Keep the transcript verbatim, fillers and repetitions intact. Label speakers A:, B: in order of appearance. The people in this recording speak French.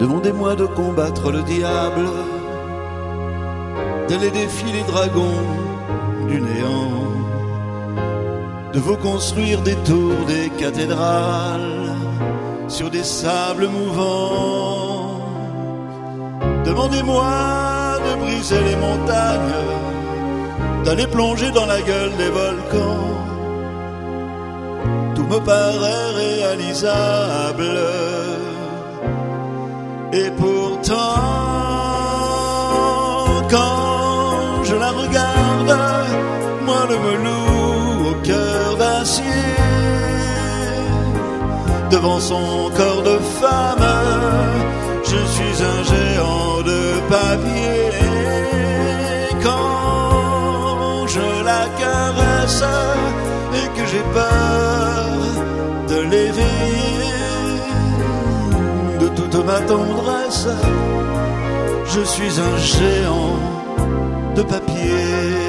A: Demandez-moi de combattre le diable, d'aller défier les dragons du néant, de vous construire des tours, des cathédrales sur des sables mouvants. Demandez-moi de briser les montagnes, d'aller plonger dans la gueule des volcans. Tout me paraît réalisable, et pourtant, quand je la regarde, moi le melou au cœur d'acier, devant son corps de femme, je suis un géant de papier. Quand je la caresse et que j'ai peur de l'éveiller de toute ma tendresse, je suis un géant de papier.